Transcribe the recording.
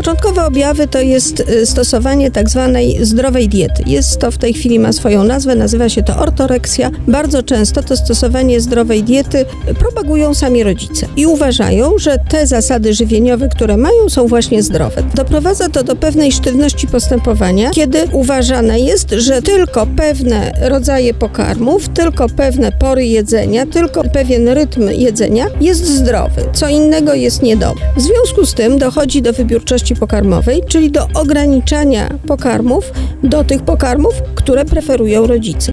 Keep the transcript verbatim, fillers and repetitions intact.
Początkowe objawy to jest stosowanie tak zwanej zdrowej diety. Jest to w tej chwili, ma swoją nazwę, nazywa się to ortoreksja. Bardzo często to stosowanie zdrowej diety propagują sami rodzice i uważają, że te zasady żywieniowe, które mają, są właśnie zdrowe. Doprowadza to do pewnej sztywności postępowania, kiedy uważane jest, że tylko pewne rodzaje pokarmów, tylko pewne pory jedzenia, tylko pewien rytm jedzenia jest zdrowy, co innego jest niedobre. W związku z tym dochodzi do wybiórczości pokarmowej, czyli do ograniczania pokarmów do tych pokarmów, które preferują rodzice.